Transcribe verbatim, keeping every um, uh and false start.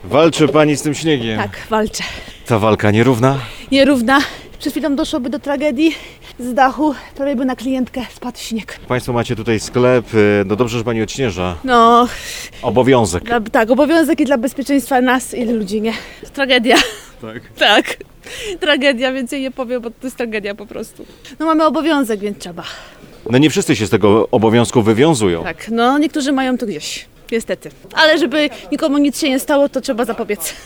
Walczy pani z tym śniegiem. Tak, walczę. Ta walka nierówna? Nierówna. Przed chwilą doszłoby do tragedii. Z dachu prawie by na klientkę spadł śnieg. Państwo macie tutaj sklep, no dobrze, że pani odśnieża. No, Obowiązek. dla, tak, obowiązek i dla bezpieczeństwa nas i ludzi, nie? Tragedia. Tak. Tak. Tragedia, więcej nie powiem, bo to jest tragedia po prostu. No mamy obowiązek, więc trzeba. No nie wszyscy się z tego obowiązku wywiązują. Tak, no niektórzy mają to gdzieś. Niestety. Ale żeby nikomu nic się nie stało, to trzeba zapobiec.